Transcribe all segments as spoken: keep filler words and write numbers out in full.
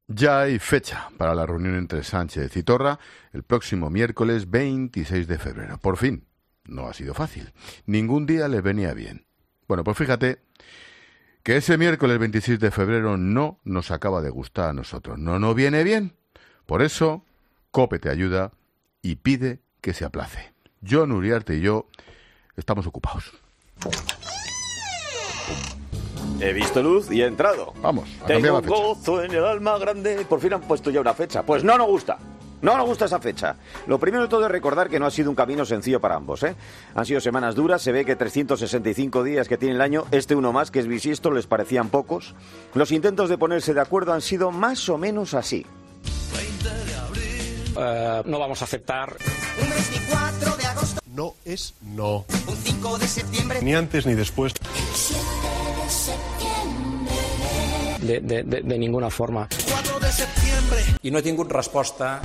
Ya hay fecha para la reunión entre Sánchez y Torra el próximo miércoles veintiséis de febrero. Por fin, no ha sido fácil. Ningún día le venía bien. Bueno, pues fíjate que ese miércoles veintiséis de febrero no nos acaba de gustar a nosotros. No nos viene bien. Por eso, COPE te ayuda y pide que se aplace. Jon Uriarte y yo estamos ocupados. He visto luz y he entrado. Vamos, a cambiar la fecha. Tengo gozo en el alma grande. Por fin han puesto ya una fecha. Pues no nos gusta. No nos gusta esa fecha. Lo primero de todo es recordar que no ha sido un camino sencillo para ambos, ¿eh? Han sido semanas duras. Se ve que trescientos sesenta y cinco días que tiene el año, este uno más, que es bisiesto, les parecían pocos. Los intentos de ponerse de acuerdo han sido más o menos así. Uh, no vamos a aceptar. Un veinticuatro de agosto. No es no. Un cinco de septiembre. Ni antes ni después. De, de, de, de ninguna forma. cuatro de septiembre. I no he tingut resposta.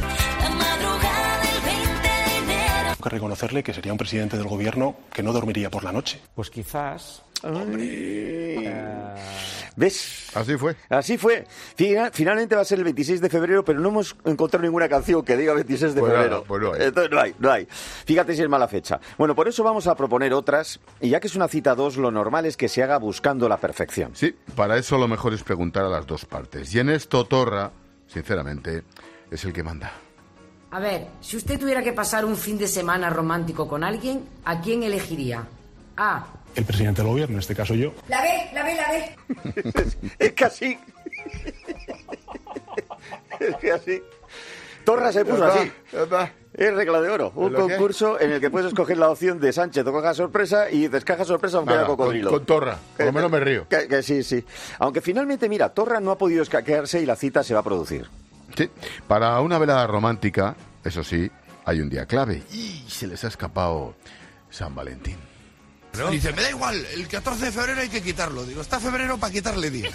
Tengo que reconocerle que sería un presidente del gobierno que no dormiría por la noche. Pues quizás. Uh... ¿Ves? Así fue. Así fue. Finalmente va a ser el veintiséis de febrero, pero no hemos encontrado ninguna canción que diga veintiséis de pues febrero. Nada, pues no hay. Entonces no hay, no hay. Fíjate si es mala fecha. Bueno, por eso vamos a proponer otras, y ya que es una cita dos, lo normal es que se haga buscando la perfección. Sí, para eso lo mejor es preguntar a las dos partes. Y en esto Torra, sinceramente, es el que manda. A ver, si usted tuviera que pasar un fin de semana romántico con alguien, ¿a quién elegiría? A. El presidente del gobierno, en este caso yo. La ve, la ve, la ve. es, es que así. es que así. Torra se puso así. Es regla de oro. Un concurso qué? en el que puedes escoger la opción de Sánchez o caja sorpresa y dices caja sorpresa aunque haya cocodrilo. Con, con Torra, por lo menos me río. Que, que sí, sí. Aunque finalmente, mira, Torra no ha podido escaquearse y la cita se va a producir. Sí, para una velada romántica, eso sí, hay un día clave. Y se les ha escapado San Valentín. ¿No? Dice, me da igual, el catorce de febrero hay que quitarlo. Digo, está febrero para quitarle días.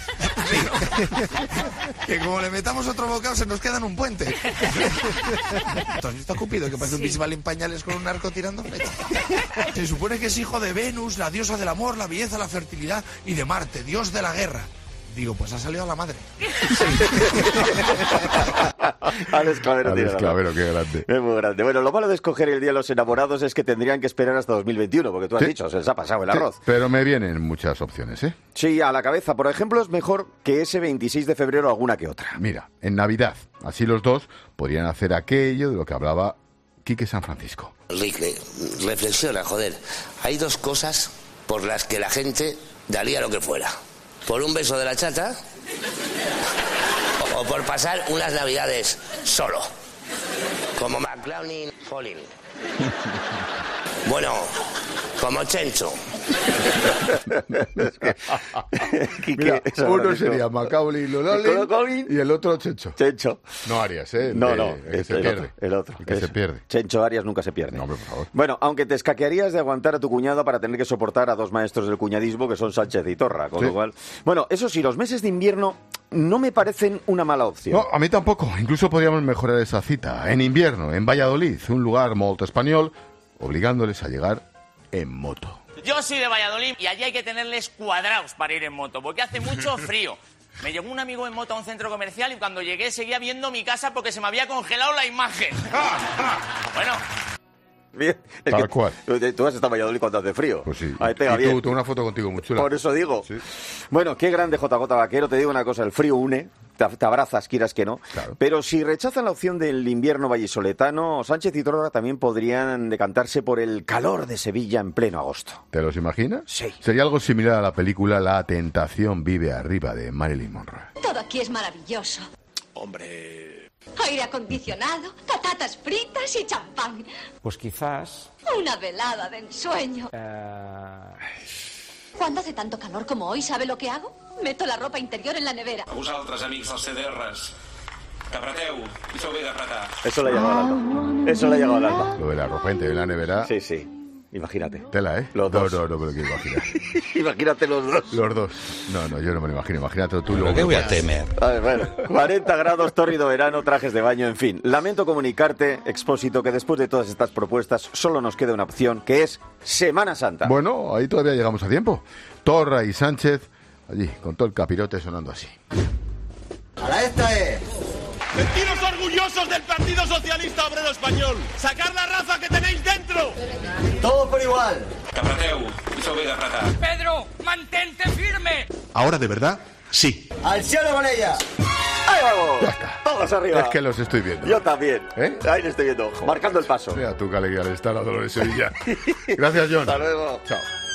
Que como le metamos otro bocado se nos queda en un puente. ¿Tú has visto a Cupido que parece sí. un bisbal en pañales con un arco tirando flechas? Se supone que es hijo de Venus, la diosa del amor, la belleza, la fertilidad, y de Marte, dios de la guerra. Digo, pues ha salido a la madre. Alex Clavero, Alex Clavero, qué grande. Es muy grande. Bueno, lo malo de escoger el día de los enamorados es que tendrían que esperar hasta dos mil veintiuno, porque tú has sí. dicho, se les ha pasado el arroz. Sí, pero me vienen muchas opciones, ¿eh? Sí, a la cabeza. Por ejemplo, es mejor que ese veintiséis de febrero alguna que otra. Mira, en Navidad, así los dos podrían hacer aquello de lo que hablaba Quique San Francisco. Enrique, reflexiona, joder. Hay dos cosas por las que la gente daría lo que fuera. Por un beso de la chata o por pasar unas navidades solo, como McClowning Falling. Bueno, como Chencho. Mira, uno sería Macaulay Culkin y el otro Chencho. Chencho. No Arias, ¿eh? No, de, no. El que es se el pierde. Otro, el otro. El que es, se pierde. Chencho Arias nunca se pierde. No, hombre, por favor. Bueno, aunque te escaquearías de aguantar a tu cuñado para tener que soportar a dos maestros del cuñadismo que son Sánchez y Torra, con sí. lo cual... Bueno, eso sí, los meses de invierno no me parecen una mala opción. No, a mí tampoco. Incluso podríamos mejorar esa cita. En invierno, en Valladolid, un lugar molt español, obligándoles a llegar en moto. Yo soy de Valladolid y allí hay que tenerles cuadrados para ir en moto, porque hace mucho frío. Me llegó un amigo en moto a un centro comercial y cuando llegué seguía viendo mi casa porque se me había congelado la imagen. Bueno... Bien. Es Tal que cual. Tú has estado en Valladolid cuando hace frío. Pues sí. Ahí pega y bien. tú, tú una foto contigo muy chula. Por eso digo. Sí. Bueno, qué grande J J Vaquero. Te digo una cosa, el frío une, te, te abrazas, quieras que no. Claro. Pero si rechazan la opción del invierno vallisoletano, Sánchez y Torra también podrían decantarse por el calor de Sevilla en pleno agosto. ¿Te los imaginas? Sí. Sería algo similar a la película La tentación vive arriba de Marilyn Monroe. Todo aquí es maravilloso. Hombre... Aire acondicionado, patatas fritas y champán. Pues quizás... Una velada de ensueño. Uh... Cuando hace tanto calor como hoy, ¿sabe lo que hago? Meto la ropa interior en la nevera. A vosaltres, amics dels C D Rs, que apreteu i feu bé d'apretar. Eso le ha llegado al alma. Eso le ha llegado al alma. Lo de la ropa interior en la nevera... Sí, sí. Imagínate. Tela, ¿eh? Los dos. No, no, no me lo quiero imaginar. Imagínate los dos. Los dos. No, no, yo no me lo imagino. Imagínate tú. ¿Pero qué voy a temer? A ver, bueno, cuarenta grados, tórrido verano, trajes de baño, en fin. Lamento comunicarte, Expósito, que después de todas estas propuestas solo nos queda una opción, que es Semana Santa. Bueno, ahí todavía llegamos a tiempo. Torra y Sánchez, allí, con todo el capirote sonando así. Ahora esta es... Sentiros orgullosos del Partido Socialista Obrero Español. Sacar la raza que tenéis dentro. Todo por igual. Caprateu, i sou bé de apretar. Pedro, mantente firme. Ahora de verdad, sí. ¡Al cielo con ella! ¡Ahí vamos! Ya está. Todos arriba. Es que los estoy viendo. Yo también. ¿Eh? Ahí lo estoy viendo. Marcando el paso. Mira tú, qué alegría le está a Dolores Sevilla. Gracias, John. Hasta luego. Chao.